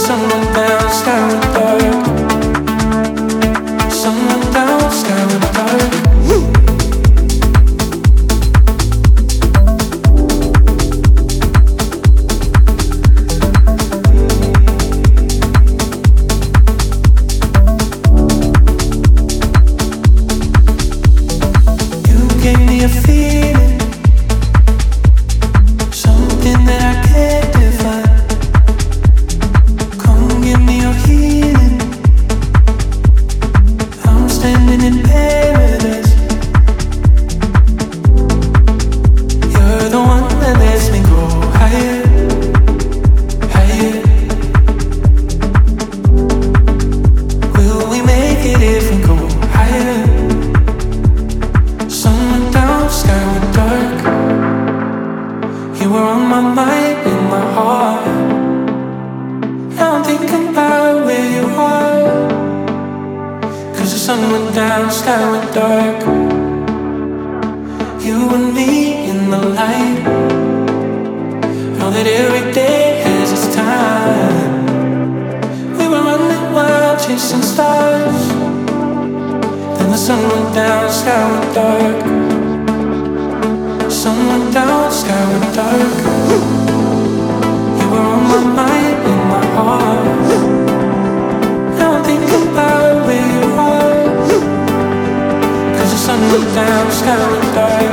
sun went down, sky went dark. Sun went down, sky went dark. You gave me a feeling, something that I can't define. Come give me your healing. I'm standing in paradise. You're the one that lets me go higher, higher. Will we make it if we go higher? Sun went down, sky went dark. You were on my mind, in my heart. Now I'm thinking about where you are. 'Cause the sun went down, sky went dark. You and me in the light. Know that every day has its time. We were running wild, chasing stars. Then the sun went down, sky went dark. Sun went down, sky went dark. You were on my mind, in my heart. Now I'm thinking about where you are. 'Cause the sun went down, sky went dark.